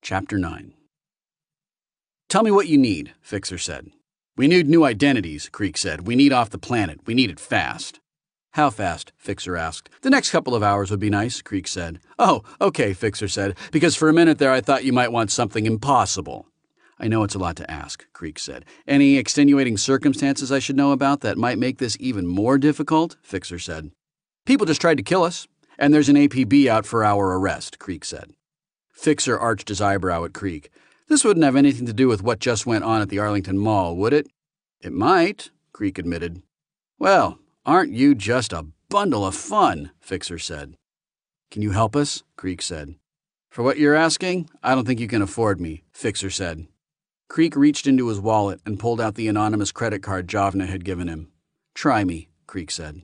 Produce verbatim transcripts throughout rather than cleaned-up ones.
Chapter nine. Tell me what you need, Fixer said. We need new identities, Creek said. We need off the planet. We need it fast. How fast? Fixer asked. The next couple of hours would be nice, Creek said. Oh, okay, Fixer said, because for a minute there I thought you might want something impossible. I know it's a lot to ask, Creek said. Any extenuating circumstances I should know about that might make this even more difficult? Fixer said. People just tried to kill us, and there's an A P B out for our arrest, Creek said. Fixer arched his eyebrow at Creek. This wouldn't have anything to do with what just went on at the Arlington Mall, would it? It might, Creek admitted. Well, aren't you just a bundle of fun, Fixer said. Can you help us? Creek said. For what you're asking, I don't think you can afford me, Fixer said. Creek reached into his wallet and pulled out the anonymous credit card Javna had given him. Try me, Creek said.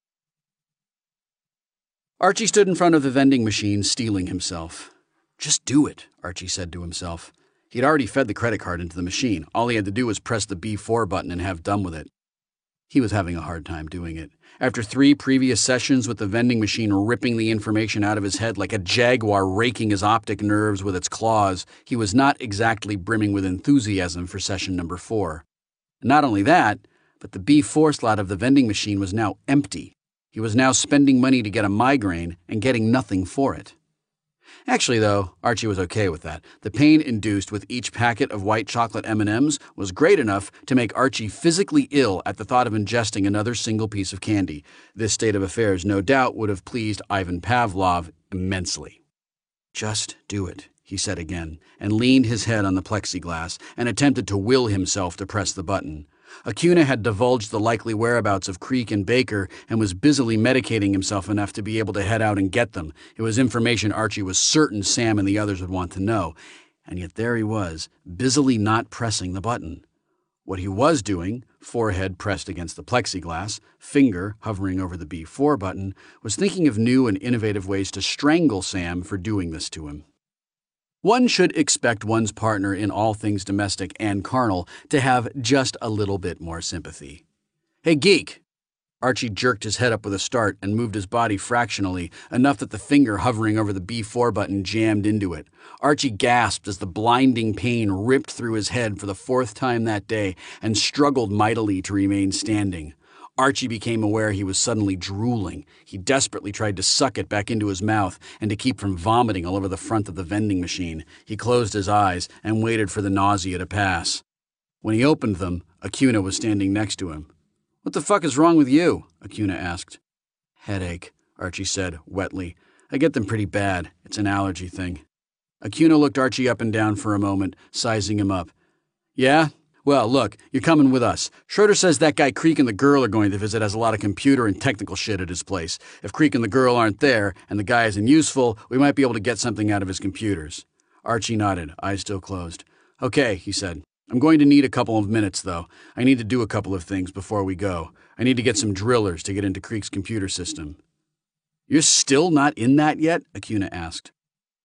Archie stood in front of the vending machine, steeling himself. Just do it, Archie said to himself. He'd already fed the credit card into the machine. All he had to do was press the B four button and have done with it. He was having a hard time doing it. After three previous sessions with the vending machine ripping the information out of his head like a jaguar raking his optic nerves with its claws, he was not exactly brimming with enthusiasm for session number four. Not only that, but the B four slot of the vending machine was now empty. He was now spending money to get a migraine and getting nothing for it. Actually, though, Archie was okay with that. The pain induced with each packet of white chocolate M and M's was great enough to make Archie physically ill at the thought of ingesting another single piece of candy. This state of affairs no doubt would have pleased Ivan Pavlov immensely. Just do it, he said again, and leaned his head on the plexiglass and attempted to will himself to press the button. Acuna had divulged the likely whereabouts of Creek and Baker and was busily medicating himself enough to be able to head out and get them. It was information Archie was certain Sam and the others would want to know. And yet there he was, busily not pressing the button. What he was doing, forehead pressed against the plexiglass, finger hovering over the B four button, was thinking of new and innovative ways to strangle Sam for doing this to him. One should expect one's partner in all things domestic and carnal to have just a little bit more sympathy. Hey, geek! Archie jerked his head up with a start and moved his body fractionally, enough that the finger hovering over the B four button jammed into it. Archie gasped as the blinding pain ripped through his head for the fourth time that day and struggled mightily to remain standing. Archie became aware he was suddenly drooling. He desperately tried to suck it back into his mouth and to keep from vomiting all over the front of the vending machine. He closed his eyes and waited for the nausea to pass. When he opened them, Acuna was standing next to him. What the fuck is wrong with you? Acuna asked. Headache, Archie said, wetly. I get them pretty bad. It's an allergy thing. Acuna looked Archie up and down for a moment, sizing him up. Yeah? Well, look, you're coming with us. Schroeder says that guy Creek and the girl are going to visit has a lot of computer and technical shit at his place. If Creek and the girl aren't there, and the guy isn't useful, we might be able to get something out of his computers. Archie nodded, eyes still closed. Okay, he said. I'm going to need a couple of minutes, though. I need to do a couple of things before we go. I need to get some drillers to get into Creek's computer system. You're still not in that yet? Acuna asked.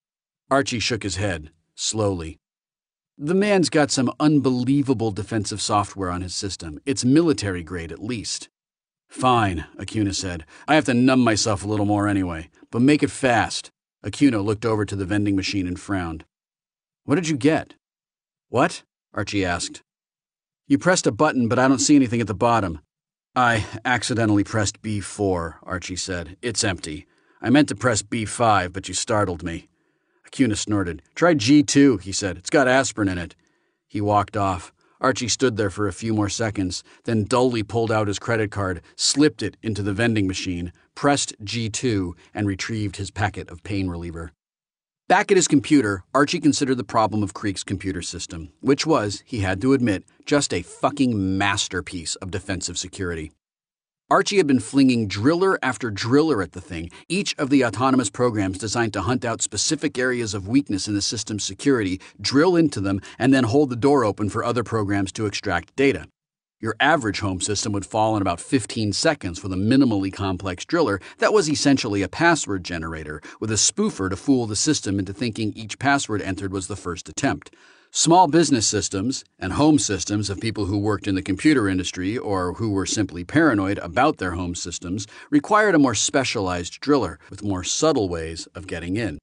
Archie shook his head, slowly. The man's got some unbelievable defensive software on his system. It's military grade, at least. Fine, Acuna said. I have to numb myself a little more anyway. But make it fast. Acuna looked over to the vending machine and frowned. What did you get? What? Archie asked. You pressed a button, but I don't see anything at the bottom. I accidentally pressed B four, Archie said. It's empty. I meant to press B five, but you startled me. Acuna snorted. Try G two, he said. It's got aspirin in it. He walked off. Archie stood there for a few more seconds, then dully pulled out his credit card, slipped it into the vending machine, pressed G two, and retrieved his packet of pain reliever. Back at his computer, Archie considered the problem of Creek's computer system, which was, he had to admit, just a fucking masterpiece of defensive security. Archie had been flinging driller after driller at the thing, each of the autonomous programs designed to hunt out specific areas of weakness in the system's security, drill into them, and then hold the door open for other programs to extract data. Your average home system would fall in about fifteen seconds with a minimally complex driller that was essentially a password generator, with a spoofer to fool the system into thinking each password entered was the first attempt. Small business systems and home systems of people who worked in the computer industry or who were simply paranoid about their home systems required a more specialized driller with more subtle ways of getting in.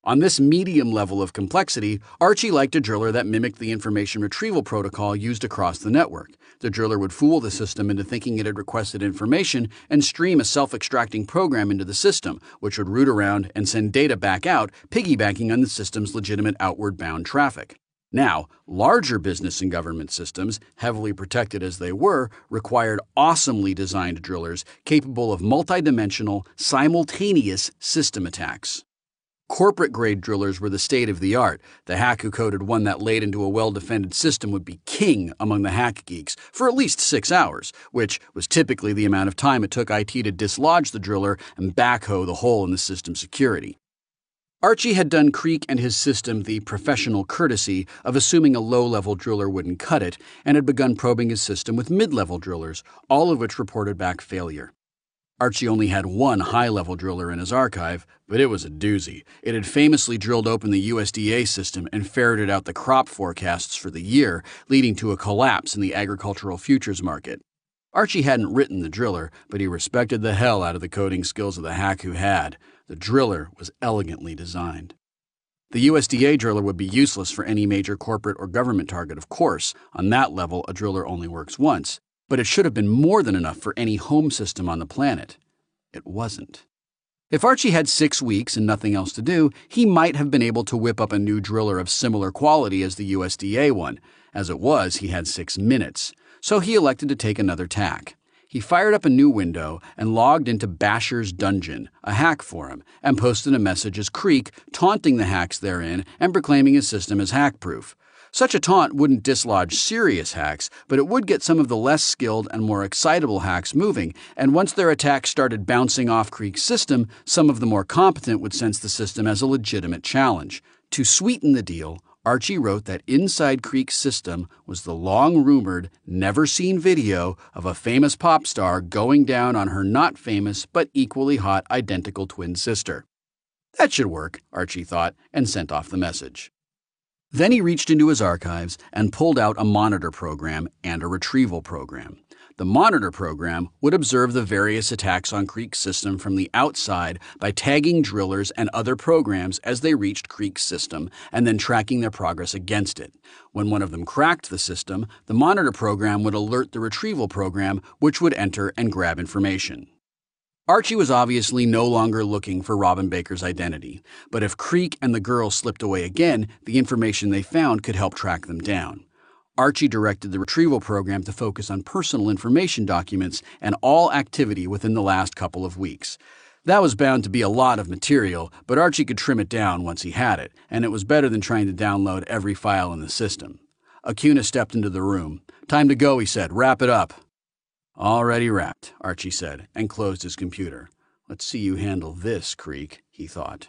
On this medium level of complexity, Archie liked a driller that mimicked the information retrieval protocol used across the network. The driller would fool the system into thinking it had requested information and stream a self-extracting program into the system, which would route around and send data back out, piggybacking on the system's legitimate outward-bound traffic. Now, larger business and government systems, heavily protected as they were, required awesomely designed drillers capable of multidimensional, simultaneous system attacks. Corporate-grade drillers were the state of the art. The hack who coded one that laid into a well-defended system would be king among the hack geeks for at least six hours, which was typically the amount of time it took I T to dislodge the driller and backhoe the hole in the system's security. Archie had done Creek and his system the professional courtesy of assuming a low-level driller wouldn't cut it, and had begun probing his system with mid-level drillers, all of which reported back failure. Archie only had one high-level driller in his archive, but it was a doozy. It had famously drilled open the U S D A system and ferreted out the crop forecasts for the year, leading to a collapse in the agricultural futures market. Archie hadn't written the driller, but he respected the hell out of the coding skills of the hack who had. The driller was elegantly designed. The U S D A driller would be useless for any major corporate or government target, of course. On that level, a driller only works once. But it should have been more than enough for any home system on the planet. It wasn't. If Archie had six weeks and nothing else to do, he might have been able to whip up a new driller of similar quality as the U S D A one. As it was, he had six minutes, so he elected to take another tack. He fired up a new window and logged into Basher's Dungeon, a hack forum, and posted a message as Creek, taunting the hacks therein and proclaiming his system as hack-proof. Such a taunt wouldn't dislodge serious hacks, but it would get some of the less skilled and more excitable hacks moving, and once their attacks started bouncing off Creek's system, some of the more competent would sense the system as a legitimate challenge. To sweeten the deal, Archie wrote that inside Creek's system was the long-rumored, never-seen video of a famous pop star going down on her not-famous but equally hot identical twin sister. That should work, Archie thought, and sent off the message. Then he reached into his archives and pulled out a monitor program and a retrieval program. The monitor program would observe the various attacks on Creek's system from the outside by tagging drillers and other programs as they reached Creek's system and then tracking their progress against it. When one of them cracked the system, the monitor program would alert the retrieval program, which would enter and grab information. Archie was obviously no longer looking for Robin Baker's identity, but if Creek and the girl slipped away again, the information they found could help track them down. Archie directed the retrieval program to focus on personal information documents and all activity within the last couple of weeks. That was bound to be a lot of material, but Archie could trim it down once he had it, and it was better than trying to download every file in the system. Acuna stepped into the room. "Time to go," he said. "Wrap it up." "Already wrapped," Archie said, and closed his computer. "Let's see you handle this, Creek," he thought.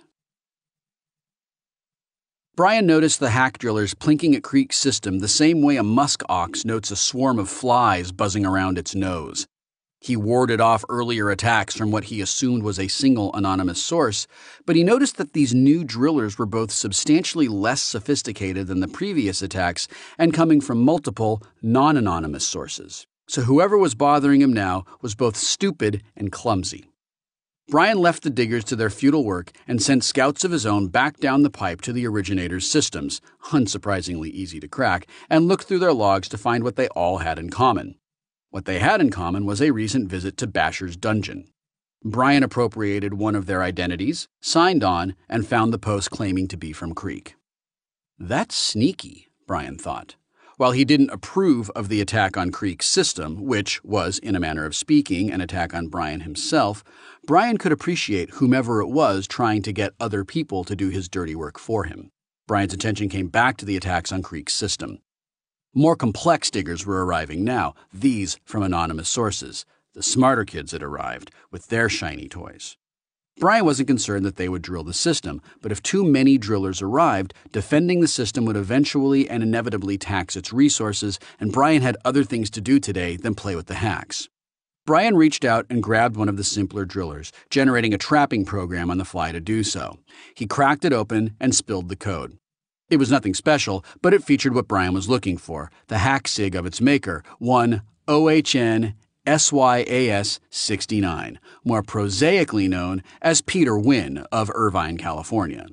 Brian noticed the hack drillers plinking at Creek's system the same way a musk ox notes a swarm of flies buzzing around its nose. He warded off earlier attacks from what he assumed was a single anonymous source, but he noticed that these new drillers were both substantially less sophisticated than the previous attacks and coming from multiple, non-anonymous sources. So whoever was bothering him now was both stupid and clumsy. Brian left the diggers to their futile work and sent scouts of his own back down the pipe to the originator's systems, unsurprisingly easy to crack, and looked through their logs to find what they all had in common. What they had in common was a recent visit to Basher's Dungeon. Brian appropriated one of their identities, signed on, and found the post claiming to be from Creek. That's sneaky, Brian thought. While he didn't approve of the attack on Creek's system, which was, in a manner of speaking, an attack on Brian himself, Brian could appreciate whomever it was trying to get other people to do his dirty work for him. Brian's attention came back to the attacks on Creek's system. More complex diggers were arriving now, these from anonymous sources. The smarter kids had arrived, with their shiny toys. Brian wasn't concerned that they would drill the system, but if too many drillers arrived, defending the system would eventually and inevitably tax its resources, and Brian had other things to do today than play with the hacks. Brian reached out and grabbed one of the simpler drillers, generating a trapping program on the fly to do so. He cracked it open and spilled the code. It was nothing special, but it featured what Brian was looking for, the hack sig of its maker, one O H N S Y A S sixty-nine, more prosaically known as Peter Wynn of Irvine, California.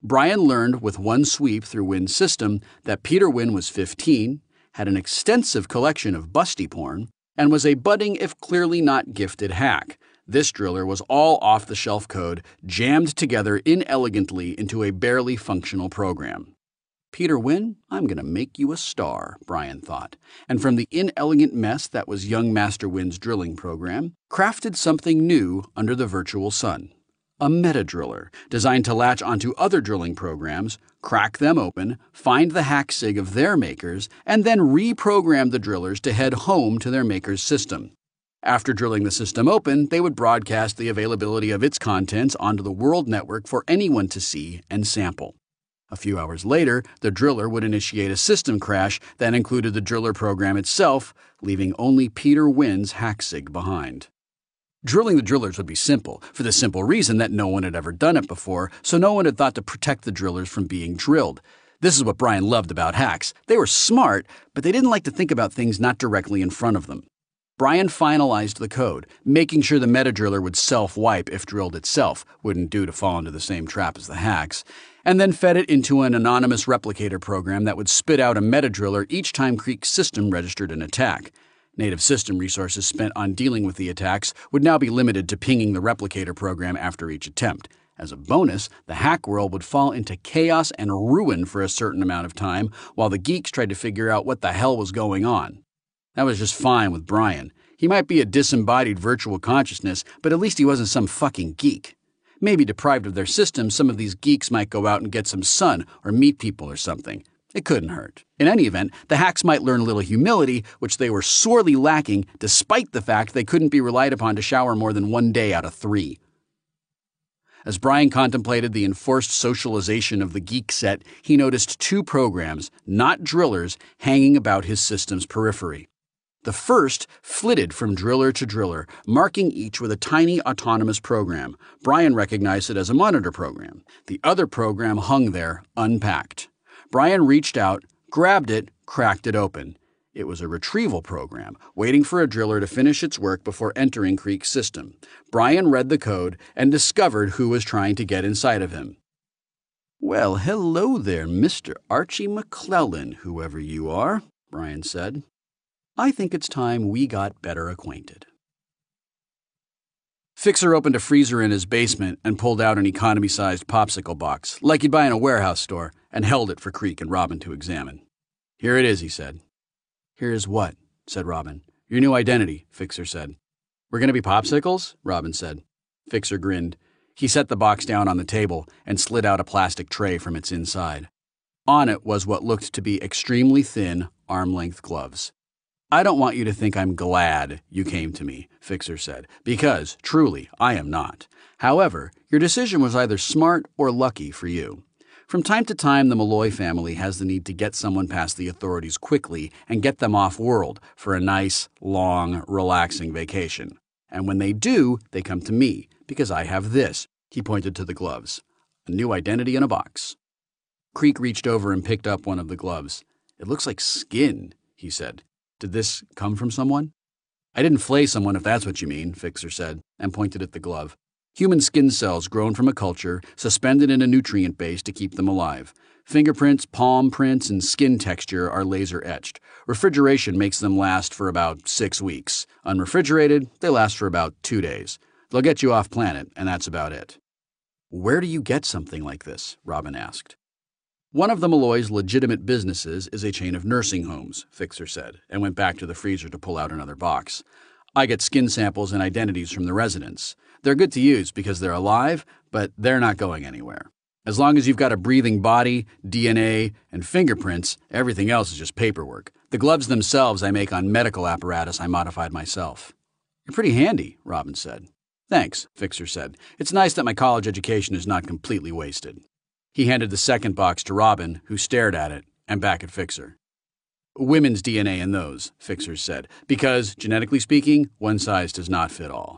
Brian learned with one sweep through Wynn's system that Peter Wynn was fifteen, had an extensive collection of busty porn, and was a budding if clearly not gifted hack. This driller was all off-the-shelf code, jammed together inelegantly into a barely functional program. Peter Wynn, I'm going to make you a star, Brian thought, and from the inelegant mess that was young Master Wynn's drilling program, crafted something new under the virtual sun. A meta-driller, designed to latch onto other drilling programs, crack them open, find the hack sig of their makers, and then reprogram the drillers to head home to their maker's system. After drilling the system open, they would broadcast the availability of its contents onto the world network for anyone to see and sample. A few hours later, the driller would initiate a system crash that included the driller program itself, leaving only Peter Wynn's hack sig behind. Drilling the drillers would be simple, for the simple reason that no one had ever done it before, so no one had thought to protect the drillers from being drilled. This is what Brian loved about hacks. They were smart, but they didn't like to think about things not directly in front of them. Brian finalized the code, making sure the meta-driller would self-wipe if drilled itself, wouldn't do to fall into the same trap as the hacks, and then fed it into an anonymous replicator program that would spit out a meta-driller each time Creek's system registered an attack. Native system resources spent on dealing with the attacks would now be limited to pinging the replicator program after each attempt. As a bonus, the hack world would fall into chaos and ruin for a certain amount of time while the geeks tried to figure out what the hell was going on. That was just fine with Brian. He might be a disembodied virtual consciousness, but at least he wasn't some fucking geek. Maybe deprived of their system, some of these geeks might go out and get some sun or meet people or something. It couldn't hurt. In any event, the hacks might learn a little humility, which they were sorely lacking despite the fact they couldn't be relied upon to shower more than one day out of three. As Brian contemplated the enforced socialization of the geek set, he noticed two programs, not drillers, hanging about his system's periphery. The first flitted from driller to driller, marking each with a tiny autonomous program. Brian recognized it as a monitor program. The other program hung there, unpacked. Brian reached out, grabbed it, cracked it open. It was a retrieval program, waiting for a driller to finish its work before entering Creek's system. Brian read the code and discovered who was trying to get inside of him. "Well, hello there, Mister Archie McClellan, whoever you are," Brian said. "I think it's time we got better acquainted." Fixer opened a freezer in his basement and pulled out an economy-sized popsicle box, like you'd buy in a warehouse store, and held it for Creek and Robin to examine. "Here it is," he said. "Here is what?" said Robin. "Your new identity," Fixer said. "We're going to be popsicles?" Robin said. Fixer grinned. He set the box down on the table and slid out a plastic tray from its inside. On it was what looked to be extremely thin, arm-length gloves. "I don't want you to think I'm glad you came to me," Fixer said, "because, truly, I am not. However, your decision was either smart or lucky for you. From time to time, the Malloy family has the need to get someone past the authorities quickly and get them off-world for a nice, long, relaxing vacation. And when they do, they come to me, because I have this," he pointed to the gloves, "a new identity in a box." Creek reached over and picked up one of the gloves. "It looks like skin," he said. "Did this come from someone?" "I didn't flay someone, if that's what you mean," Fixer said, and pointed at the glove. "Human skin cells grown from a culture, suspended in a nutrient base to keep them alive. Fingerprints, palm prints, and skin texture are laser-etched. Refrigeration makes them last for about six weeks. Unrefrigerated, they last for about two days. They'll get you off planet, and that's about it." "Where do you get something like this?" Robin asked. "One of the Malloy's legitimate businesses is a chain of nursing homes," Fixer said, and went back to the freezer to pull out another box. "I get skin samples and identities from the residents. They're good to use because they're alive, but they're not going anywhere. As long as you've got a breathing body, D N A, and fingerprints, everything else is just paperwork. The gloves themselves I make on medical apparatus I modified myself." "You're pretty handy," Robin said. "Thanks," Fixer said. "It's nice that my college education is not completely wasted." He handed the second box to Robin, who stared at it, and back at Fixer. "Women's D N A in those," Fixer said, "because, genetically speaking, one size does not fit all."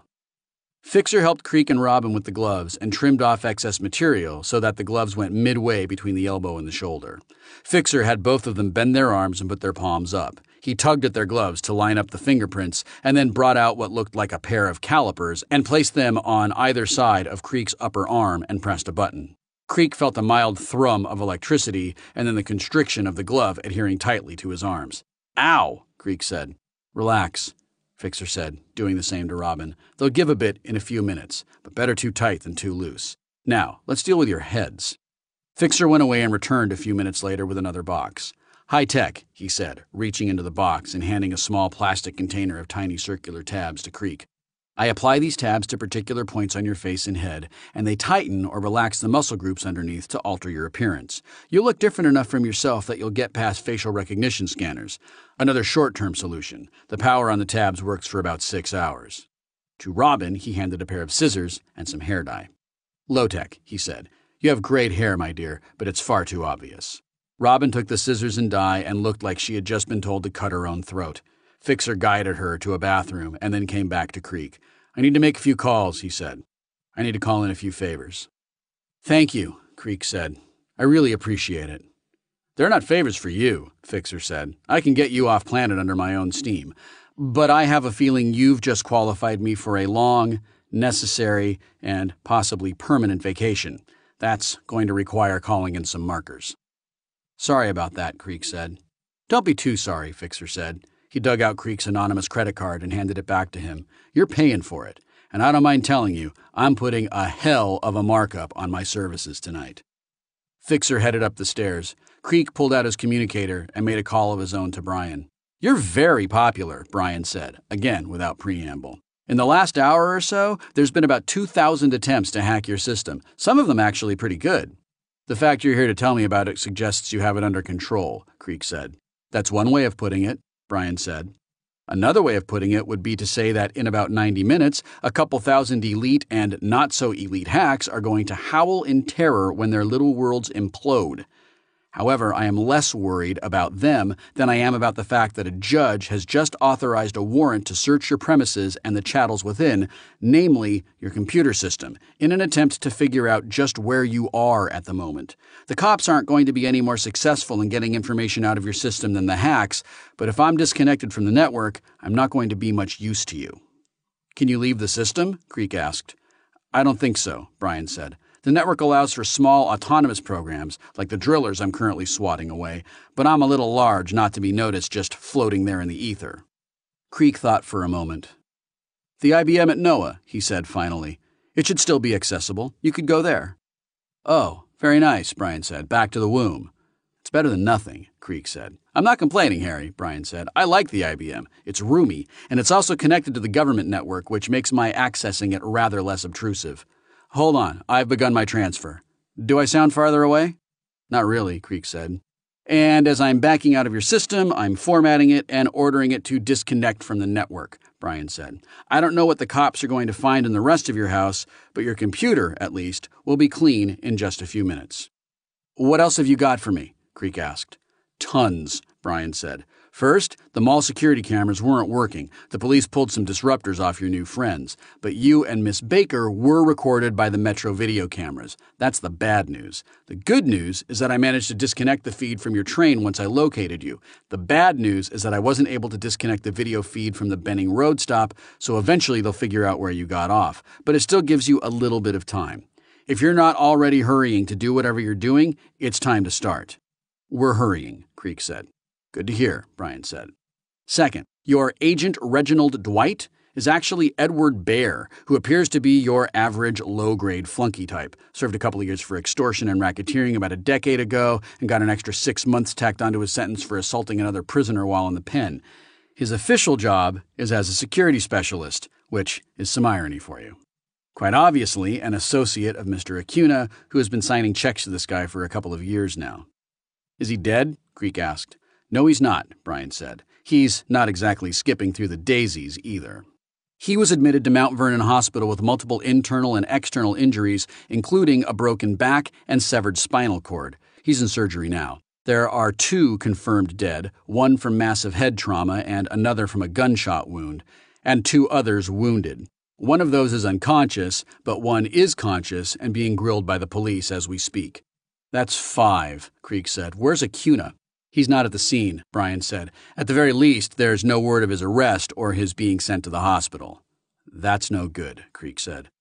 Fixer helped Creek and Robin with the gloves and trimmed off excess material so that the gloves went midway between the elbow and the shoulder. Fixer had both of them bend their arms and put their palms up. He tugged at their gloves to line up the fingerprints and then brought out what looked like a pair of calipers and placed them on either side of Creek's upper arm and pressed a button. Creek felt a mild thrum of electricity and then the constriction of the glove adhering tightly to his arms. Ow, Creek said. Relax, Fixer said, doing the same to Robin. They'll give a bit in a few minutes, but better too tight than too loose. Now, let's deal with your heads. Fixer went away and returned a few minutes later with another box. High tech, he said, reaching into the box and handing a small plastic container of tiny circular tabs to Creek. I apply these tabs to particular points on your face and head, and they tighten or relax the muscle groups underneath to alter your appearance. You'll look different enough from yourself that you'll get past facial recognition scanners. Another short-term solution. The power on the tabs works for about six hours. To Robin, he handed a pair of scissors and some hair dye. Low-tech, he said. You have great hair, my dear, but it's far too obvious. Robin took the scissors and dye and looked like she had just been told to cut her own throat. Fixer guided her to a bathroom and then came back to Creek. I need to make a few calls, he said. I need to call in a few favors. Thank you, Creek said. I really appreciate it. They're not favors for you, Fixer said. I can get you off planet under my own steam. But I have a feeling you've just qualified me for a long, necessary, and possibly permanent vacation. That's going to require calling in some markers. Sorry about that, Creek said. Don't be too sorry, Fixer said. He dug out Creek's anonymous credit card and handed it back to him. You're paying for it, and I don't mind telling you, I'm putting a hell of a markup on my services tonight. Fixer headed up the stairs. Creek pulled out his communicator and made a call of his own to Brian. You're very popular, Brian said, again without preamble. In the last hour or so, there's been about two thousand attempts to hack your system, some of them actually pretty good. The fact you're here to tell me about it suggests you have it under control, Creek said. That's one way of putting it, Brian said. Another way of putting it would be to say that in about ninety minutes, a couple thousand elite and not-so-elite hacks are going to howl in terror when their little worlds implode. However, I am less worried about them than I am about the fact that a judge has just authorized a warrant to search your premises and the chattels within, namely your computer system, in an attempt to figure out just where you are at the moment. The cops aren't going to be any more successful in getting information out of your system than the hacks, but if I'm disconnected from the network, I'm not going to be much use to you. Can you leave the system? Creek asked. I don't think so, Brian said. The network allows for small autonomous programs, like the drillers I'm currently swatting away, but I'm a little large not to be noticed just floating there in the ether. Creek thought for a moment. The I B M at NOAA, he said finally. It should still be accessible. You could go there. Oh, very nice, Brian said. Back to the womb. It's better than nothing, Creek said. I'm not complaining, Harry, Brian said. I like the I B M. It's roomy, and it's also connected to the government network, which makes my accessing it rather less obtrusive. Hold on, I've begun my transfer. Do I sound farther away? Not really, Creek said. And as I'm backing out of your system, I'm formatting it and ordering it to disconnect from the network, Brian said. I don't know what the cops are going to find in the rest of your house, but your computer, at least, will be clean in just a few minutes. What else have you got for me? Creek asked. Tons, Brian said. First, the mall security cameras weren't working. The police pulled some disruptors off your new friends. But you and Miss Baker were recorded by the Metro video cameras. That's the bad news. The good news is that I managed to disconnect the feed from your train once I located you. The bad news is that I wasn't able to disconnect the video feed from the Benning Road stop, so eventually they'll figure out where you got off. But it still gives you a little bit of time. If you're not already hurrying to do whatever you're doing, it's time to start. We're hurrying, Creek said. Good to hear, Brian said. Second, your agent Reginald Dwight is actually Edward Bear, who appears to be your average low-grade flunky type. Served a couple of years for extortion and racketeering about a decade ago and got an extra six months tacked onto his sentence for assaulting another prisoner while in the pen. His official job is as a security specialist, which is some irony for you. Quite obviously, an associate of Mister Acuna, who has been signing checks to this guy for a couple of years now. Is he dead? Creek asked. No, he's not, Brian said. He's not exactly skipping through the daisies either. He was admitted to Mount Vernon Hospital with multiple internal and external injuries, including a broken back and severed spinal cord. He's in surgery now. There are two confirmed dead, one from massive head trauma and another from a gunshot wound, and two others wounded. One of those is unconscious, but one is conscious and being grilled by the police as we speak. That's five, Creek said. Where's Acuna? He's not at the scene, Brian said. At the very least, there's no word of his arrest or his being sent to the hospital. That's no good, Creek said.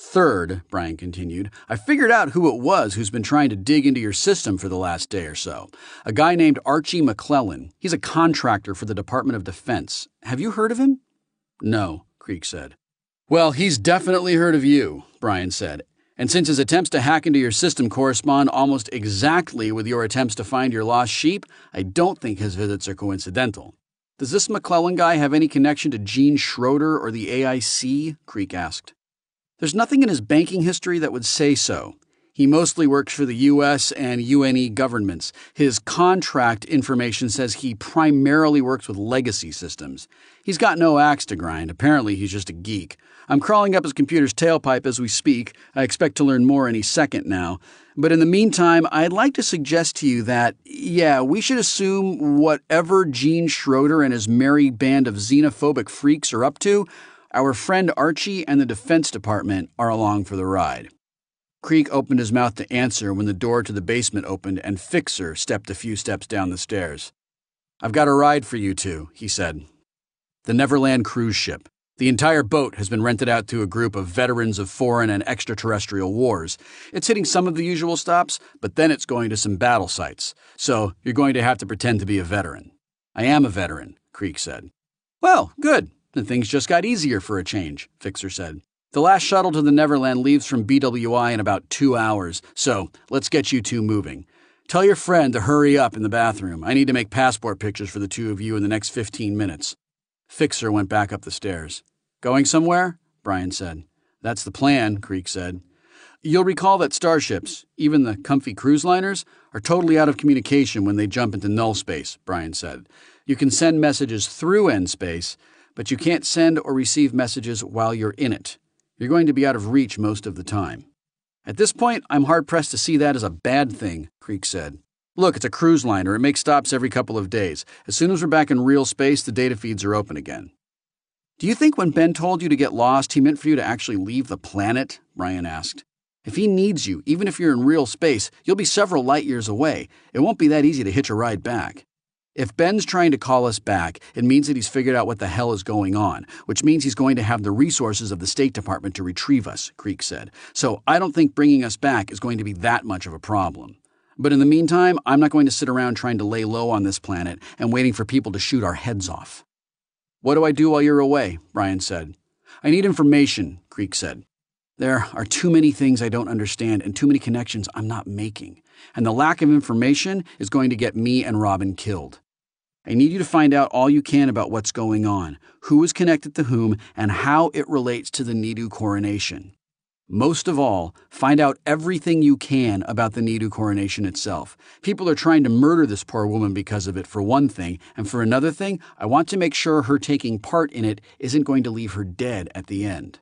Third, Brian continued, I figured out who it was who's been trying to dig into your system for the last day or so. A guy named Archie McClellan. He's a contractor for the Department of Defense. Have you heard of him? No, Creek said. Well, he's definitely heard of you, Brian said. And since his attempts to hack into your system correspond almost exactly with your attempts to find your lost sheep, I don't think his visits are coincidental. Does this McClellan guy have any connection to Gene Schroeder or the A I C? Creek asked. There's nothing in his banking history that would say so. He mostly works for the U S and U N E governments. His contract information says he primarily works with legacy systems. He's got no axe to grind. Apparently, he's just a geek. I'm crawling up his computer's tailpipe as we speak. I expect to learn more any second now. But in the meantime, I'd like to suggest to you that, yeah, we should assume whatever Gene Schroeder and his merry band of xenophobic freaks are up to, our friend Archie and the Defense Department are along for the ride. Creek opened his mouth to answer when the door to the basement opened and Fixer stepped a few steps down the stairs. I've got a ride for you two, he said. The Neverland cruise ship. The entire boat has been rented out to a group of veterans of foreign and extraterrestrial wars. It's hitting some of the usual stops, but then it's going to some battle sites. So you're going to have to pretend to be a veteran. I am a veteran, Creek said. Well, good. Then things just got easier for a change, Fixer said. The last shuttle to the Neverland leaves from B W I in about two hours, so let's get you two moving. Tell your friend to hurry up in the bathroom. I need to make passport pictures for the two of you in the next fifteen minutes. Fixer went back up the stairs. Going somewhere? Brian said. That's the plan, Creek said. You'll recall that starships, even the comfy cruise liners, are totally out of communication when they jump into null space, Brian said. You can send messages through end space, but you can't send or receive messages while you're in it. You're going to be out of reach most of the time. At this point, I'm hard-pressed to see that as a bad thing, Creek said. Look, it's a cruise liner. It makes stops every couple of days. As soon as we're back in real space, the data feeds are open again. Do you think when Ben told you to get lost, he meant for you to actually leave the planet? Brian asked. If he needs you, even if you're in real space, you'll be several light years away. It won't be that easy to hitch a ride back. If Ben's trying to call us back, it means that he's figured out what the hell is going on, which means he's going to have the resources of the State Department to retrieve us, Creek said. So I don't think bringing us back is going to be that much of a problem. But in the meantime, I'm not going to sit around trying to lay low on this planet and waiting for people to shoot our heads off. What do I do while you're away? Brian said. I need information, Creek said. There are too many things I don't understand and too many connections I'm not making. And the lack of information is going to get me and Robin killed. I need you to find out all you can about what's going on, who is connected to whom, and how it relates to the Nidu coronation. Most of all, find out everything you can about the Nidu coronation itself. People are trying to murder this poor woman because of it, for one thing, and for another thing, I want to make sure her taking part in it isn't going to leave her dead at the end.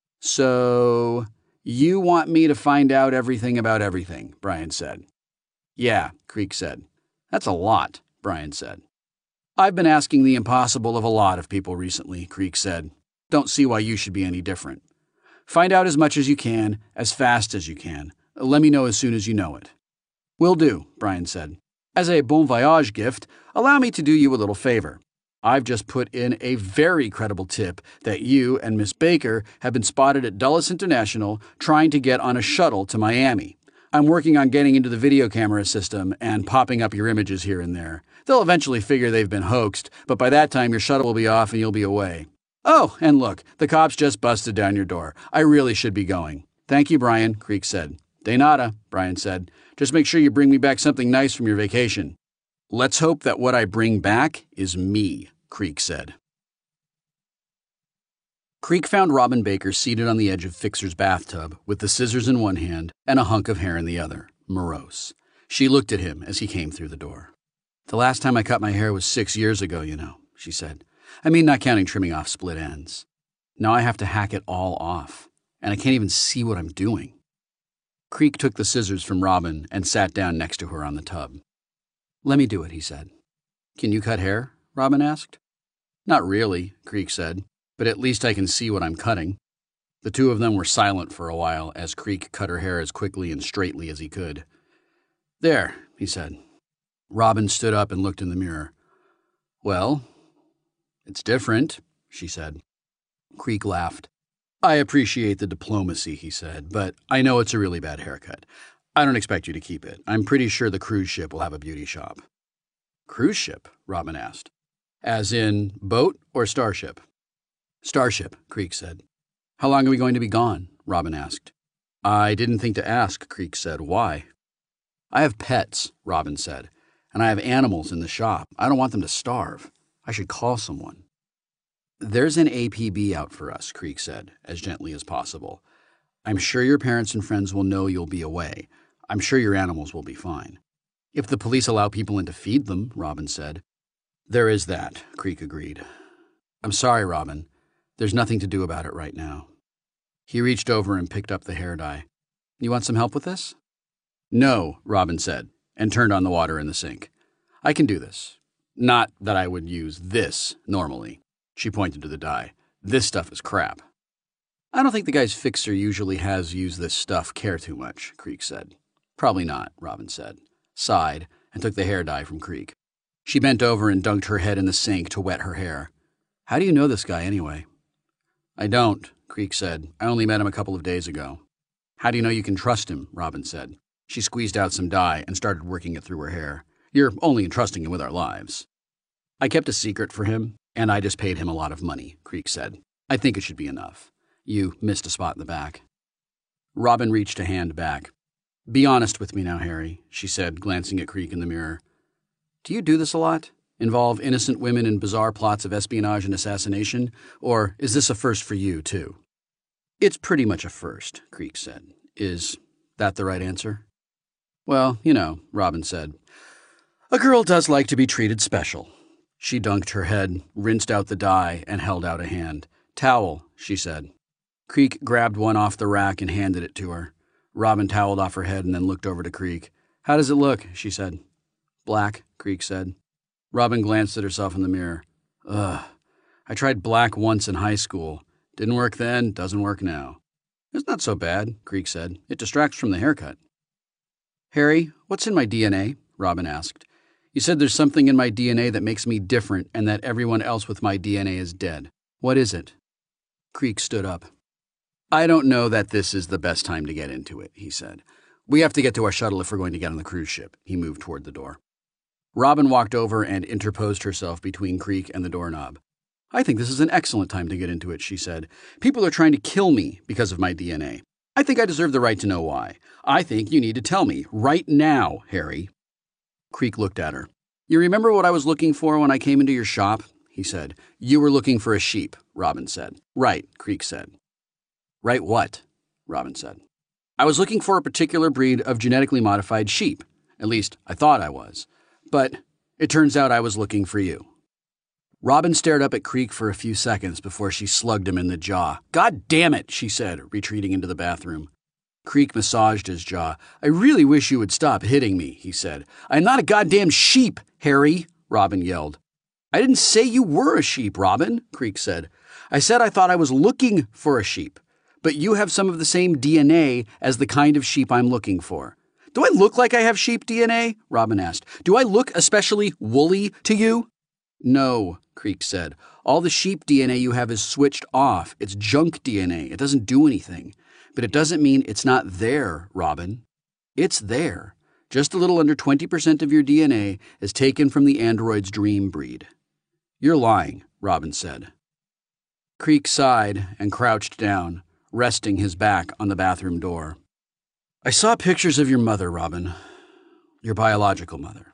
So, you want me to find out everything about everything, Brian said. Yeah, Creek said. That's a lot, Brian said. I've been asking the impossible of a lot of people recently, Creek said. Don't see why you should be any different. Find out as much as you can, as fast as you can. Let me know as soon as you know it. Will do, Brian said. As a bon voyage gift, allow me to do you a little favor. I've just put in a very credible tip that you and Miss Baker have been spotted at Dulles International trying to get on a shuttle to Miami. I'm working on getting into the video camera system and popping up your images here and there. They'll eventually figure they've been hoaxed, but by that time your shuttle will be off and you'll be away. Oh, and look, the cops just busted down your door. I really should be going. Thank you, Brian, Creek said. De nada, Brian said. Just make sure you bring me back something nice from your vacation. Let's hope that what I bring back is me, Creek said. Creek found Robin Baker seated on the edge of Fixer's bathtub with the scissors in one hand and a hunk of hair in the other, morose. She looked at him as he came through the door. The last time I cut my hair was six years ago, you know, she said. I mean, not counting trimming off split ends. Now I have to hack it all off, and I can't even see what I'm doing. Creek took the scissors from Robin and sat down next to her on the tub. Let me do it, he said. Can you cut hair? Robin asked. Not really, Creek said, but at least I can see what I'm cutting. The two of them were silent for a while as Creek cut her hair as quickly and straightly as he could. There, he said. Robin stood up and looked in the mirror. Well, it's different, she said. Creek laughed. I appreciate the diplomacy, he said, but I know it's a really bad haircut. I don't expect you to keep it. I'm pretty sure the cruise ship will have a beauty shop. Cruise ship? Robin asked. As in boat or starship? Starship, Creek said. How long are we going to be gone? Robin asked. I didn't think to ask, Creek said. Why? I have pets, Robin said, and I have animals in the shop. I don't want them to starve. I should call someone. There's an A P B out for us, Creek said, as gently as possible. I'm sure your parents and friends will know you'll be away. I'm sure your animals will be fine. If the police allow people in to feed them, Robin said. There is that, Creek agreed. I'm sorry, Robin. There's nothing to do about it right now. He reached over and picked up the hair dye. You want some help with this? No, Robin said, and turned on the water in the sink. I can do this. Not that I would use this normally. She pointed to the dye. This stuff is crap. I don't think the guy's fixer usually has used this stuff care too much, Creek said. Probably not, Robin said, sighed, and took the hair dye from Creek. She bent over and dunked her head in the sink to wet her hair. How do you know this guy anyway? I don't, Creek said. I only met him a couple of days ago. How do you know you can trust him? Robin said. She squeezed out some dye and started working it through her hair. You're only entrusting him with our lives. I kept a secret for him, and I just paid him a lot of money, Creek said. I think it should be enough. You missed a spot in the back. Robin reached a hand back. Be honest with me now, Harry, she said, glancing at Creek in the mirror. Do you do this a lot? Involve innocent women in bizarre plots of espionage and assassination? Or is this a first for you, too? It's pretty much a first, Creek said. Is that the right answer? Well, you know, Robin said. A girl does like to be treated special. She dunked her head, rinsed out the dye, and held out a hand. Towel, she said. Creek grabbed one off the rack and handed it to her. Robin toweled off her head and then looked over to Creek. How does it look? She said. Black, Creek said. Robin glanced at herself in the mirror. Ugh. I tried black once in high school. Didn't work then, doesn't work now. It's not so bad, Creek said. It distracts from the haircut. Harry, what's in my D N A? Robin asked. You said there's something in my D N A that makes me different and that everyone else with my D N A is dead. What is it? Creek stood up. I don't know that this is the best time to get into it, he said. We have to get to our shuttle if we're going to get on the cruise ship. He moved toward the door. Robin walked over and interposed herself between Creek and the doorknob. I think this is an excellent time to get into it, she said. People are trying to kill me because of my D N A. I think I deserve the right to know why. I think you need to tell me, right now, Harry. Creek looked at her. You remember what I was looking for when I came into your shop? He said. You were looking for a sheep, Robin said. Right, Creek said. Right what? Robin said. I was looking for a particular breed of genetically modified sheep. At least, I thought I was. But it turns out I was looking for you. Robin stared up at Creek for a few seconds before she slugged him in the jaw. God damn it, she said, retreating into the bathroom. Creek massaged his jaw. I really wish you would stop hitting me, he said. I'm not a goddamn sheep, Harry, Robin yelled. I didn't say you were a sheep, Robin, Creek said. I said I thought I was looking for a sheep. But you have some of the same D N A as the kind of sheep I'm looking for. Do I look like I have sheep D N A? Robin asked. Do I look especially woolly to you? No, Creek said. All the sheep D N A you have is switched off. It's junk D N A. It doesn't do anything. But it doesn't mean it's not there, Robin. It's there. Just a little under twenty percent of your D N A is taken from the android's dream breed. You're lying, Robin said. Creek sighed and crouched down, resting his back on the bathroom door. I saw pictures of your mother, Robin. Your biological mother.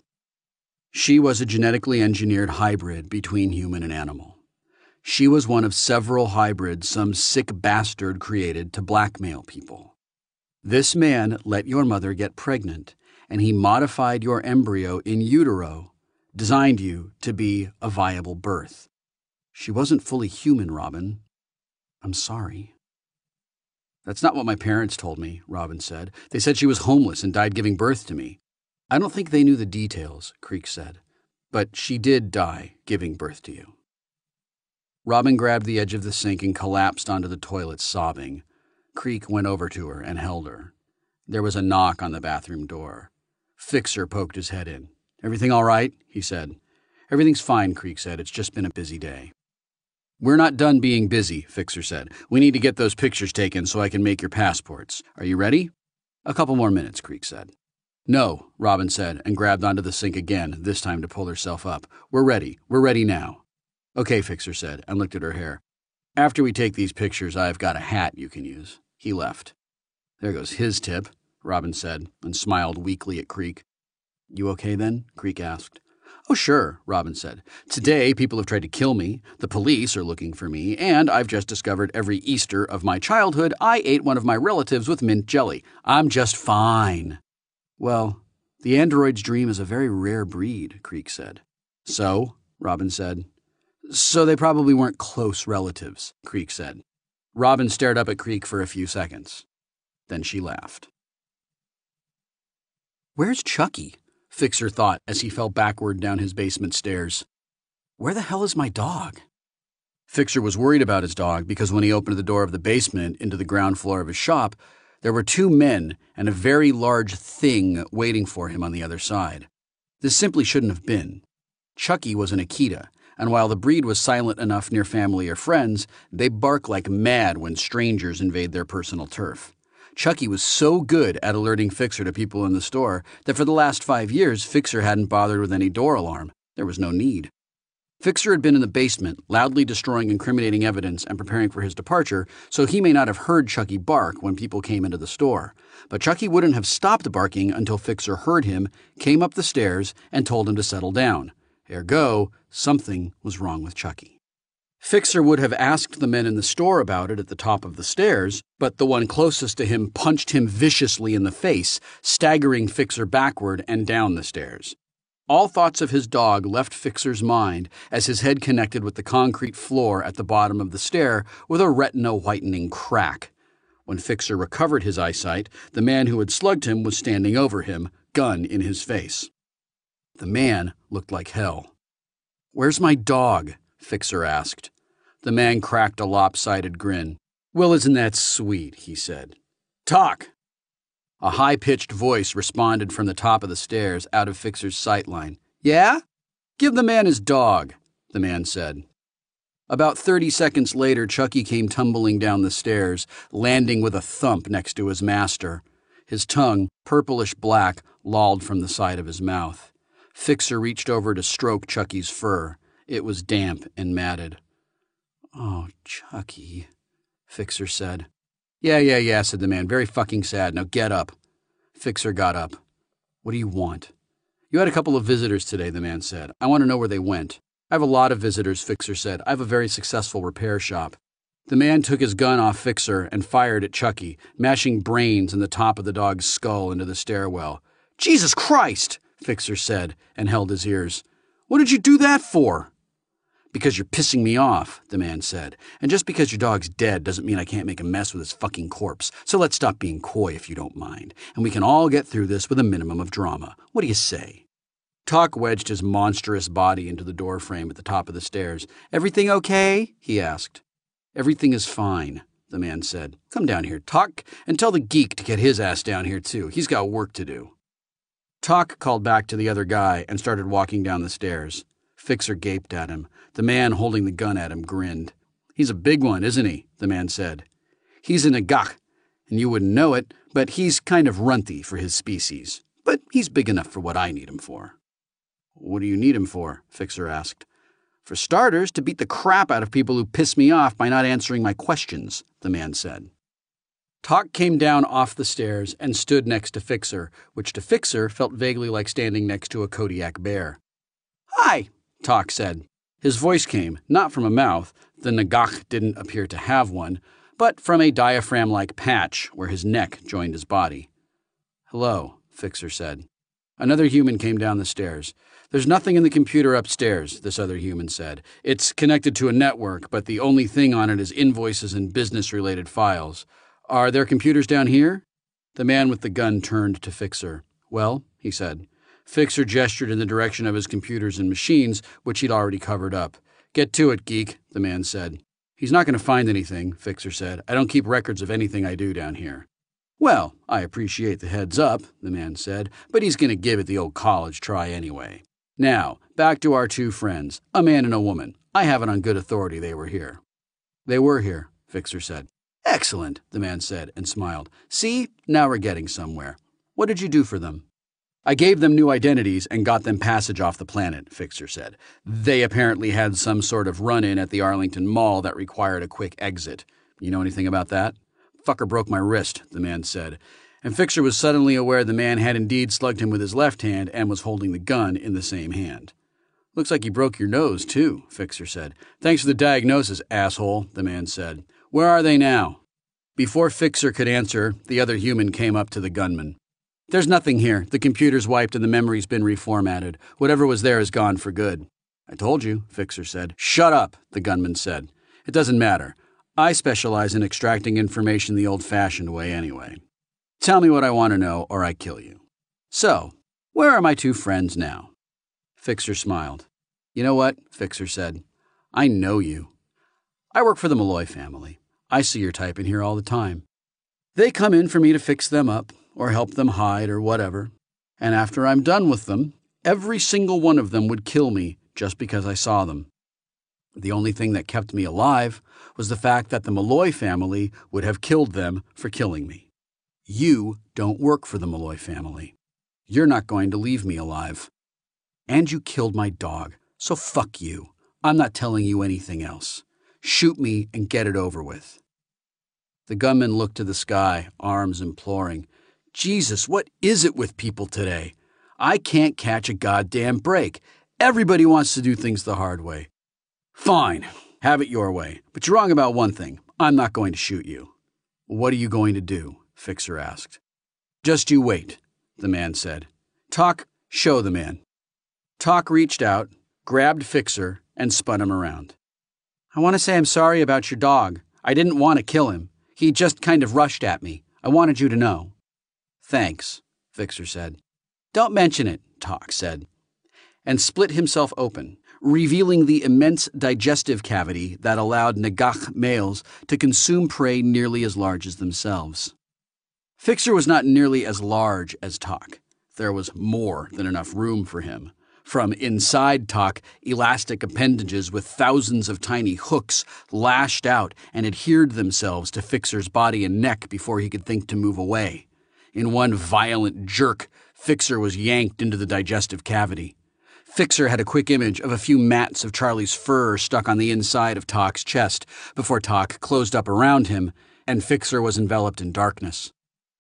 She was a genetically engineered hybrid between human and animal. She was one of several hybrids some sick bastard created to blackmail people. This man let your mother get pregnant, and he modified your embryo in utero, designed you to be a viable birth. She wasn't fully human, Robin. I'm sorry. That's not what my parents told me, Robin said. They said she was homeless and died giving birth to me. I don't think they knew the details, Creek said. But she did die giving birth to you. Robin grabbed the edge of the sink and collapsed onto the toilet, sobbing. Creek went over to her and held her. There was a knock on the bathroom door. Fixer poked his head in. Everything all right? He said. Everything's fine, Creek said. It's just been a busy day. We're not done being busy, Fixer said. We need to get those pictures taken so I can make your passports. Are you ready? A couple more minutes, Creek said. No, Robin said, and grabbed onto the sink again, this time to pull herself up. We're ready. We're ready now. Okay, Fixer said, and looked at her hair. After we take these pictures, I've got a hat you can use. He left. There goes his tip, Robin said, and smiled weakly at Creek. You okay then? Creek asked. Oh, sure, Robin said. Today, people have tried to kill me, the police are looking for me, and I've just discovered every Easter of my childhood I ate one of my relatives with mint jelly. I'm just fine. Well, the android's dream is a very rare breed, Creek said. So? Robin said. So they probably weren't close relatives, Creek said. Robin stared up at Creek for a few seconds. Then she laughed. Where's Chucky? Fixer thought as he fell backward down his basement stairs. Where the hell is my dog? Fixer was worried about his dog because when he opened the door of the basement into the ground floor of his shop, there were two men and a very large thing waiting for him on the other side. This simply shouldn't have been. Chucky was an Akita, and while the breed was silent enough near family or friends, they bark like mad when strangers invade their personal turf. Chucky was so good at alerting Fixer to people in the store that for the last five years, Fixer hadn't bothered with any door alarm. There was no need. Fixer had been in the basement, loudly destroying incriminating evidence and preparing for his departure, so he may not have heard Chucky bark when people came into the store. But Chucky wouldn't have stopped barking until Fixer heard him, came up the stairs, and told him to settle down. Ergo, something was wrong with Chucky. Fixer would have asked the men in the store about it at the top of the stairs, but the one closest to him punched him viciously in the face, staggering Fixer backward and down the stairs. All thoughts of his dog left Fixer's mind as his head connected with the concrete floor at the bottom of the stair with a retina-whitening crack. When Fixer recovered his eyesight, the man who had slugged him was standing over him, gun in his face. The man looked like hell. "Where's my dog?" Fixer asked. The man cracked a lopsided grin. "Well, isn't that sweet?" he said. "Talk!" A high-pitched voice responded from the top of the stairs out of Fixer's sightline. "Yeah? Give the man his dog," the man said. About thirty seconds later, Chucky came tumbling down the stairs, landing with a thump next to his master. His tongue, purplish black, lolled from the side of his mouth. Fixer reached over to stroke Chucky's fur. It was damp and matted. "Oh, Chucky," Fixer said. Yeah, yeah, yeah, said the man. Very fucking sad. Now get up. Fixer got up. "What do you want?" "You had a couple of visitors today," the man said. "I want to know where they went." "I have a lot of visitors," Fixer said. "I have a very successful repair shop." The man took his gun off Fixer and fired at Chucky, mashing brains in the top of the dog's skull into the stairwell. "Jesus Christ!" Fixer said, and held his ears. "What did you do that for?" "Because you're pissing me off," the man said. "And just because your dog's dead doesn't mean I can't make a mess with his fucking corpse. So let's stop being coy if you don't mind. And we can all get through this with a minimum of drama. What do you say?" Talk wedged his monstrous body into the doorframe at the top of the stairs. "Everything okay?" he asked. "Everything is fine," the man said. "Come down here, Talk, and tell the geek to get his ass down here too. He's got work to do." Talk called back to the other guy and started walking down the stairs. Fixer gaped at him. The man holding the gun at him grinned. "He's a big one, isn't he?" the man said. "He's an agach, and you wouldn't know it, but he's kind of runty for his species. But he's big enough for what I need him for." "What do you need him for?" Fixer asked. "For starters, to beat the crap out of people who piss me off by not answering my questions," the man said. Talk came down off the stairs and stood next to Fixer, which to Fixer felt vaguely like standing next to a Kodiak bear. "Hi," Talk said. His voice came, not from a mouth, the Nagach didn't appear to have one, but from a diaphragm-like patch where his neck joined his body. "Hello," Fixer said. Another human came down the stairs. "There's nothing in the computer upstairs," this other human said. "It's connected to a network, but the only thing on it is invoices and business-related files. Are there computers down here?" The man with the gun turned to Fixer. "Well," he said. Fixer gestured in the direction of his computers and machines, which he'd already covered up. "Get to it, geek," the man said. "He's not going to find anything," Fixer said. "I don't keep records of anything I do down here." "Well, I appreciate the heads up," the man said, "but he's going to give it the old college try anyway." Now, back to our two friends, a man and a woman. I have it on good authority they were here." "They were here," Fixer said. "Excellent," the man said and smiled. "See, now we're getting somewhere. What did you do for them?" "I gave them new identities and got them passage off the planet," Fixer said. "They apparently had some sort of run-in at the Arlington Mall that required a quick exit. You know anything about that?" "Fucker broke my wrist," the man said, and Fixer was suddenly aware the man had indeed slugged him with his left hand and was holding the gun in the same hand. "Looks like you broke your nose, too," Fixer said. "Thanks for the diagnosis, asshole," the man said. "Where are they now?" Before Fixer could answer, the other human came up to the gunman. "There's nothing here. The computer's wiped and the memory's been reformatted. Whatever was there is gone for good." "I told you," Fixer said. "Shut up," the gunman said. "It doesn't matter. I specialize in extracting information the old-fashioned way anyway. Tell me what I want to know, or I kill you. So, where are my two friends now?" Fixer smiled. "You know what?" Fixer said. "I know you. I work for the Malloy family. I see your type in here all the time. They come in for me to fix them up, or help them hide, or whatever. And after I'm done with them, every single one of them would kill me just because I saw them. The only thing that kept me alive was the fact that the Malloy family would have killed them for killing me. You don't work for the Malloy family. You're not going to leave me alive. And you killed my dog, so fuck you. I'm not telling you anything else. Shoot me and get it over with." The gunman looked to the sky, arms imploring. "Jesus, what is it with people today? I can't catch a goddamn break. Everybody wants to do things the hard way. Fine, have it your way, but you're wrong about one thing. I'm not going to shoot you." "What are you going to do?" Fixer asked. "Just you wait," the man said. "Talk, show the man." Talk reached out, grabbed Fixer, and spun him around. "I want to say I'm sorry about your dog. I didn't want to kill him. He just kind of rushed at me. I wanted you to know." "Thanks," Fixer said. "Don't mention it," Talk said, and split himself open, revealing the immense digestive cavity that allowed Nagach males to consume prey nearly as large as themselves. Fixer was not nearly as large as Talk. There was more than enough room for him. From inside Talk, elastic appendages with thousands of tiny hooks lashed out and adhered themselves to Fixer's body and neck before he could think to move away. In one violent jerk, Fixer was yanked into the digestive cavity. Fixer had a quick image of a few mats of Charlie's fur stuck on the inside of Talk's chest before Talk closed up around him, and Fixer was enveloped in darkness.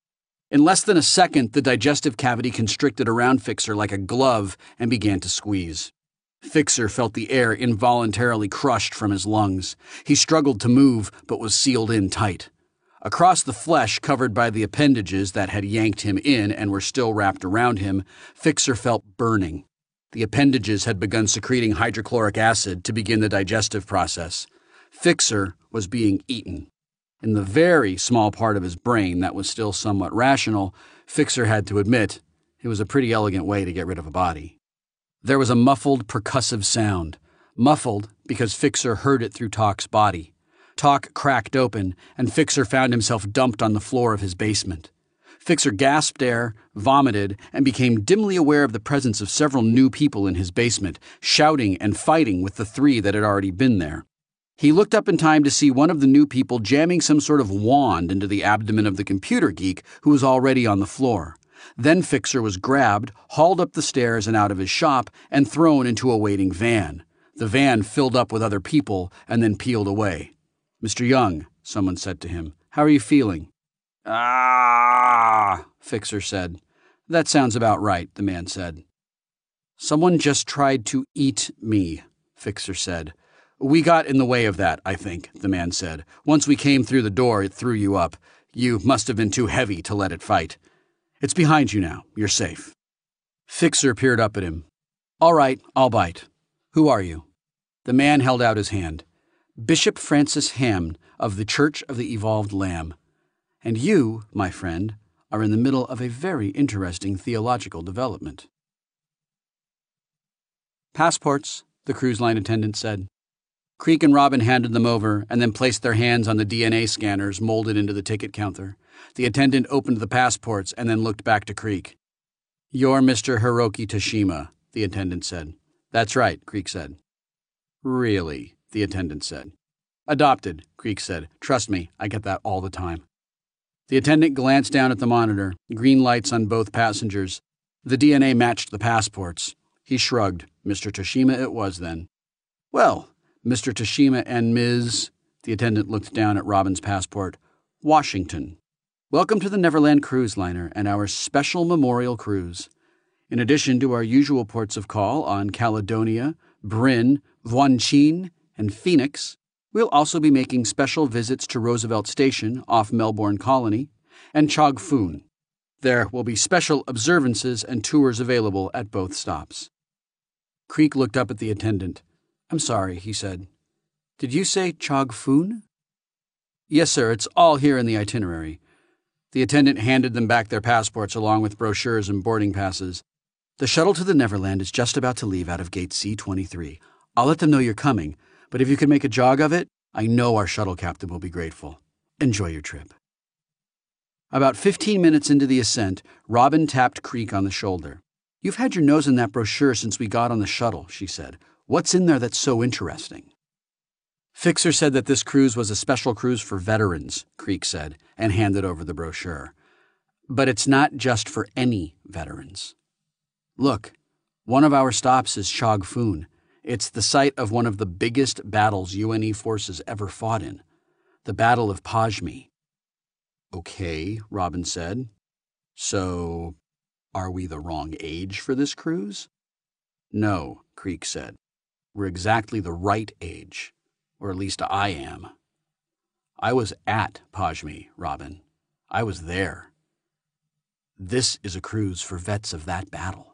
In less than a second, the digestive cavity constricted around Fixer like a glove and began to squeeze. Fixer felt the air involuntarily crushed from his lungs. He struggled to move, but was sealed in tight. Across the flesh covered by the appendages that had yanked him in and were still wrapped around him, Fixer felt burning. The appendages had begun secreting hydrochloric acid to begin the digestive process. Fixer was being eaten. In the very small part of his brain that was still somewhat rational, Fixer had to admit it was a pretty elegant way to get rid of a body. There was a muffled, percussive sound. Muffled because Fixer heard it through Talk's body. Talk cracked open, and Fixer found himself dumped on the floor of his basement. Fixer gasped air, vomited, and became dimly aware of the presence of several new people in his basement, shouting and fighting with the three that had already been there. He looked up in time to see one of the new people jamming some sort of wand into the abdomen of the computer geek who was already on the floor. Then Fixer was grabbed, hauled up the stairs and out of his shop, and thrown into a waiting van. The van filled up with other people and then peeled away. "Mister Young," someone said to him, "how are you feeling?" "Ah," Fixer said. "That sounds about right," the man said. "Someone just tried to eat me," Fixer said. "We got in the way of that, I think," the man said. "Once we came through the door, it threw you up. You must have been too heavy to let it fight. It's behind you now. You're safe." Fixer peered up at him. "All right, I'll bite. Who are you?" The man held out his hand. "Bishop Francis Ham of the Church of the Evolved Lamb. And you, my friend, are in the middle of a very interesting theological development." "Passports," the cruise line attendant said. Creek and Robin handed them over and then placed their hands on the D N A scanners molded into the ticket counter. The attendant opened the passports and then looked back to Creek. "You're Mister Hiroki Toshima," the attendant said. That's right, Creek said. Really, the attendant said. Adopted, Creek said. Trust me, I get that all the time. The attendant glanced down at the monitor, green lights on both passengers. The D N A matched the passports. He shrugged. Mister Toshima it was then. Well, Mister Toshima and Miz The attendant looked down at Robin's passport. Washington. Welcome to the Neverland Cruise Liner and our special memorial cruise. In addition to our usual ports of call on Caledonia, Bryn, Vuanchin, and Phoenix, we'll also be making special visits to Roosevelt Station off Melbourne Colony and Chog Foon. There will be special observances and tours available at both stops. Creek looked up at the attendant. I'm sorry, he said. Did you say Chog Foon? Yes, sir, it's all here in the itinerary. The attendant handed them back their passports along with brochures and boarding passes. The shuttle to the Neverland is just about to leave out of gate C twenty-three. I'll let them know you're coming, but if you can make a jog of it, I know our shuttle captain will be grateful. Enjoy your trip. About fifteen minutes into the ascent, Robin tapped Creek on the shoulder. You've had your nose in that brochure since we got on the shuttle, she said. What's in there that's so interesting? Fixer said that this cruise was a special cruise for veterans, Creek said, and handed over the brochure. But it's not just for any veterans. Look, one of our stops is Chog Foon. It's the site of one of the biggest battles U N E forces ever fought in, the Battle of Pajmi. Okay, Robin said. So, are we the wrong age for this cruise? No, Creek said. We're exactly the right age. Or at least I am. I was at Pajmi, Robin. I was there. This is a cruise for vets of that battle.